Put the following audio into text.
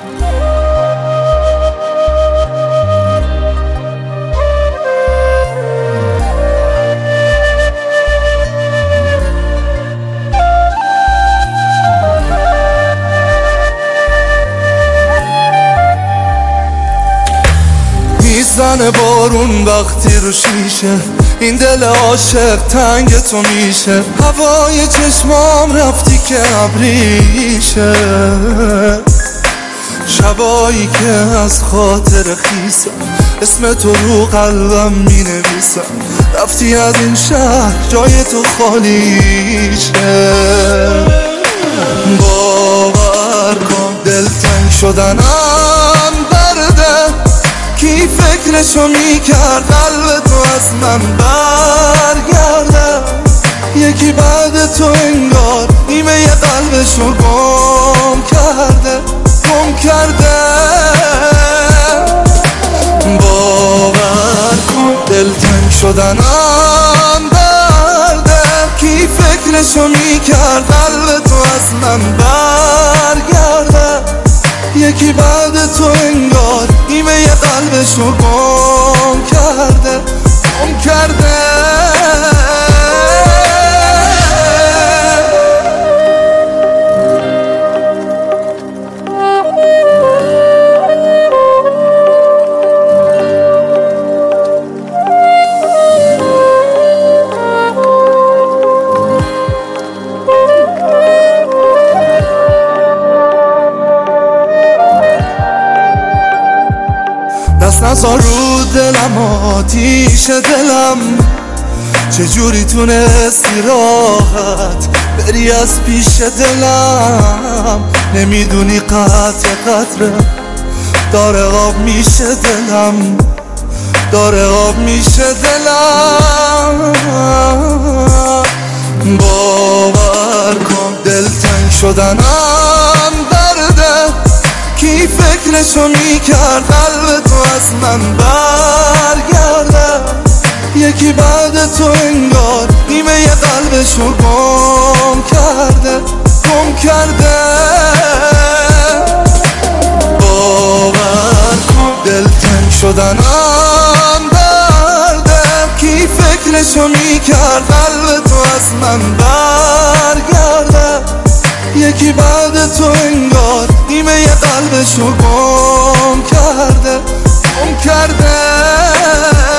میزنه بارون وقتی رو شیشه، این دل عاشق تنگ تو میشه. هوای چشمام رفتی که ابریشه، شبایی که از خاطر خیسم اسم تو رو قلبم می نویسم. رفتی از این شهر جای تو خالیشه. باور کن دلتنگ شدنم درده، کی فکرشو میکرد قلب تو از من برگرده. یکی بعد تو انگار نیمه ی قلبشو گم کرده. باور کن دلتنگ شدنم درده، کی فکرشو میکرد قلب تو از من برگرده. یکی بعد تو انگار نیمه ی قلبشو گم کرده. دست نزار رو دلم، آتیش دلم چجوری تونستی راحت بری از پیش دلم. نمیدونی قطره قطره داره آب میشه دلم، داره آب میشه دلم. باور کن دلتنگ شدنم درده، کی فکرشو میکرد قلب تو از من برگرده. یکی بعد تو انگار نیمه ی قلبشو گم کرده. باور کن دلتنگ شدنم درده، کی فکرشو میکرد قلب تو از من برگرده. یکی بعد تو انگار نیمه ی قلبشو گم کرده.